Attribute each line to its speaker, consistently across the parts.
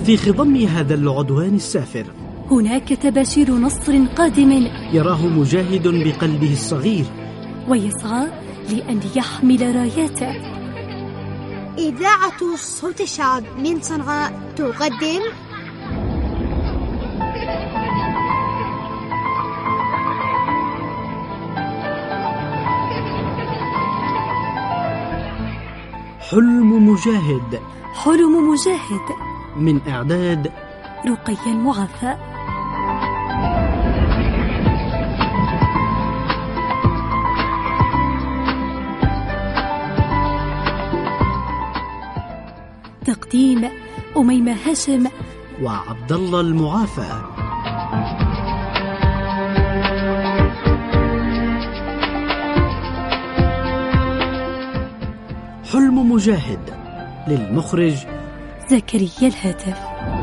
Speaker 1: في خضم هذا العدوان السافر
Speaker 2: هناك تباشير نصر قادم
Speaker 1: يراه مجاهد بقلبه الصغير
Speaker 2: ويسعى لأن يحمل راياته.
Speaker 3: إذاعة صوت الشعب من صنعاء تقدم
Speaker 1: حلم مجاهد.
Speaker 2: حلم مجاهد
Speaker 1: من إعداد
Speaker 2: رقية المعافى. تقديم أميمة هاشم
Speaker 1: وعبد الله المعافى. حلم مجاهد للمخرج
Speaker 2: زكريا الهاتف.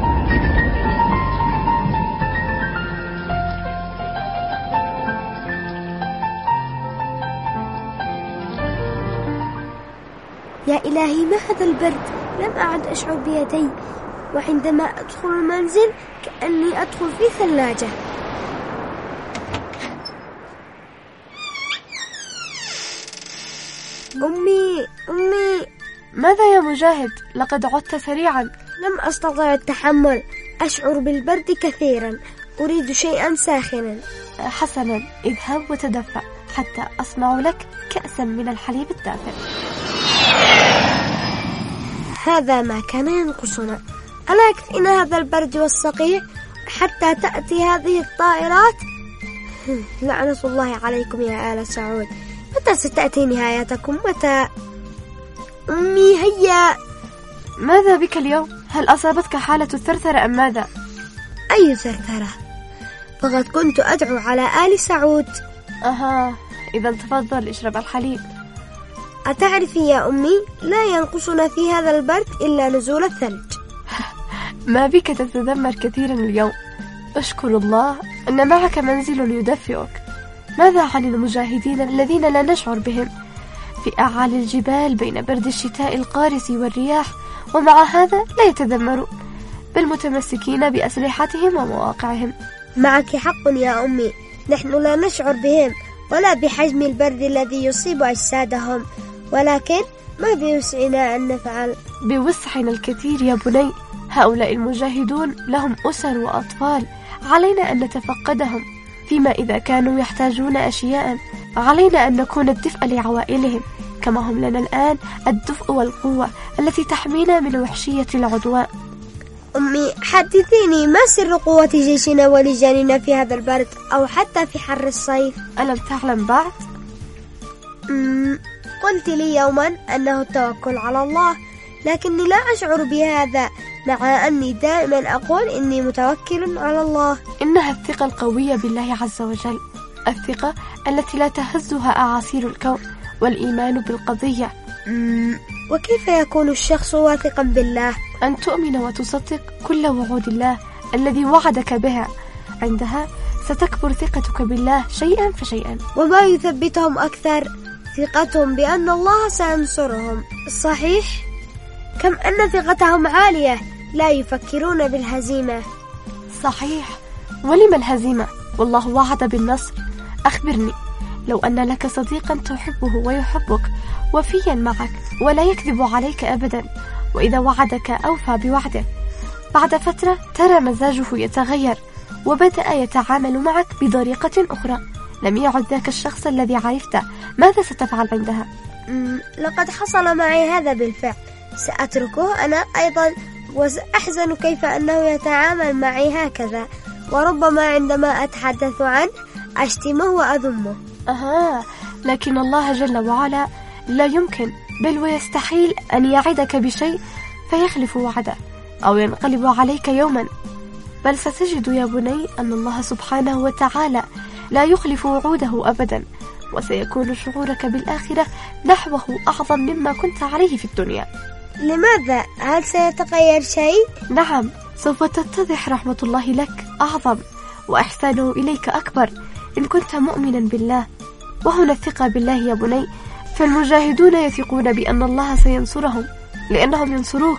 Speaker 3: يا إلهي ما هذا البرد، لم أعد أشعر بيدي، وعندما أدخل المنزل كأني أدخل في ثلاجة. أمي
Speaker 4: ماذا يا مجاهد؟ لقد عدت سريعا.
Speaker 3: لم أستطع التحمل، أشعر بالبرد كثيرا، أريد شيئا ساخنا.
Speaker 4: حسنا، اذهب وتدفأ حتى أصنع لك كأسا من الحليب الدافئ.
Speaker 3: هذا ما كان ينقصنا، ألا يكفينا هذا البرد والصقيع حتى تأتي هذه الطائرات؟ لعنة الله عليكم يا آل سعود، متى ستأتي نهايتكم؟ متى؟ أمي هيا.
Speaker 4: ماذا بك اليوم؟ هل أصابتك حالة الثرثرة أم ماذا؟
Speaker 3: أي ثرثرة؟ فقد كنت أدعو على آل سعود.
Speaker 4: إذا تفضل اشرب الحليب.
Speaker 3: أتعرفي يا أمي، لا ينقصنا في هذا البرد إلا نزول الثلج.
Speaker 4: ما بك تتذمر كثيرا اليوم؟ أشكر الله أن معك منزل يدفئك. ماذا عن المجاهدين الذين لا نشعر بهم في أعالي الجبال بين برد الشتاء القارس والرياح، ومع هذا لا يتذمرون، بل متمسكين بأسلحتهم ومواقعهم؟
Speaker 3: معك حق يا أمي، نحن لا نشعر بهم ولا بحجم البرد الذي يصيب أجسادهم، ولكن ما بوسعنا أن نفعل.
Speaker 4: بوسعنا الكثير يا بني، هؤلاء المجاهدون لهم أسر وأطفال، علينا أن نتفقدهم. فيما إذا كانوا يحتاجون أشياء، علينا أن نكون الدفء لعوائلهم، كما هم لنا الآن الدفء والقوة التي تحمينا من وحشية العدوان.
Speaker 3: أمي حدثيني، ما سر قوة جيشنا ولجاننا في هذا البرد أو حتى في حر الصيف؟
Speaker 4: ألم تعلم بعد؟
Speaker 3: قلت لي يوما أنه التوكل على الله، لكني لا أشعر بهذا، مع أني دائما أقول إني متوكل على الله.
Speaker 4: إنها الثقة القوية بالله عز وجل، الثقة التي لا تهزها أعاصير الكون، والإيمان بالقضية.
Speaker 3: وكيف يكون الشخص واثقا بالله؟
Speaker 4: أن تؤمن وتصدق كل وعود الله الذي وعدك بها، عندها ستكبر ثقتك بالله شيئا فشيئا.
Speaker 3: وما يثبتهم أكثر؟ ثقتهم بأن الله سينصرهم. صحيح، كم أن ثقتهم عالية، لا يفكرون بالهزيمة.
Speaker 4: صحيح، ولم الهزيمة والله وعد بالنصر. أخبرني، لو أن لك صديقا تحبه ويحبك، وفيا معك ولا يكذب عليك أبدا، وإذا وعدك أوفى بوعده، بعد فترة ترى مزاجه يتغير وبدأ يتعامل معك بطريقة أخرى، لم يعد ذاك الشخص الذي عرفته، ماذا ستفعل عندها؟
Speaker 3: لقد حصل معي هذا بالفعل، سأتركه أنا أيضا، وسأحزن كيف أنه يتعامل معي هكذا، وربما عندما أتحدث عنه أشتمه وأذمه.
Speaker 4: لكن الله جل وعلا لا يمكن بل ويستحيل أن يعدك بشيء فيخلف وعده أو ينقلب عليك يوما، بل ستجد يا بني أن الله سبحانه وتعالى لا يخلف وعوده أبدا، وسيكون شعورك بالآخرة نحوه أعظم مما كنت عليه في الدنيا.
Speaker 3: لماذا؟ هل سيتغير شيء؟
Speaker 4: نعم، سوف تتضح رحمة الله لك أعظم، وإحسانه إليك أكبر إن كنت مؤمنا بالله. وهنا الثقة بالله يا بني، فالمجاهدون يثقون بأن الله سينصرهم، لأنهم ينصروه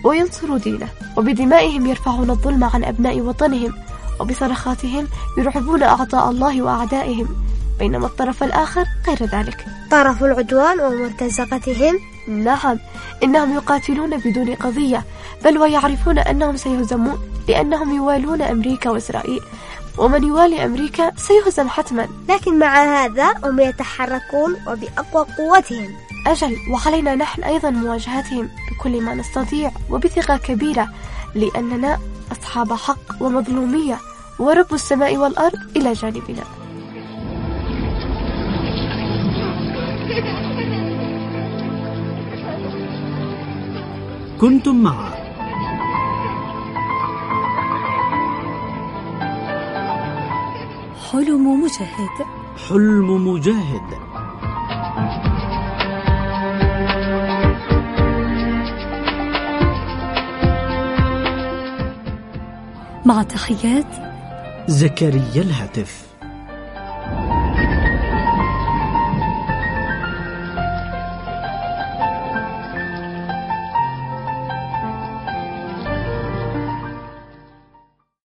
Speaker 4: وينصروا دينه، وبدمائهم يرفعون الظلم عن أبناء وطنهم، وبصرخاتهم يرعبون أعضاء الله وأعدائهم، بينما الطرف الآخر غير ذلك،
Speaker 3: طرف العدوان ومرتزقتهم.
Speaker 4: نعم، إنهم يقاتلون بدون قضية، بل ويعرفون أنهم سيهزمون، لأنهم يوالون أمريكا وإسرائيل، ومن يوالي أمريكا سيهزم حتما.
Speaker 3: لكن مع هذا هم يتحركون وبأقوى قوتهم.
Speaker 4: أجل، وعلينا نحن أيضا مواجهتهم بكل ما نستطيع وبثقة كبيرة، لأننا أصحاب حق ومظلومية، ورب السماء والأرض إلى جانبنا.
Speaker 1: كنتم مع
Speaker 2: حلم مجاهد.
Speaker 1: حلم مجاهد.
Speaker 2: مع تحيات
Speaker 1: زكريا الهاتف.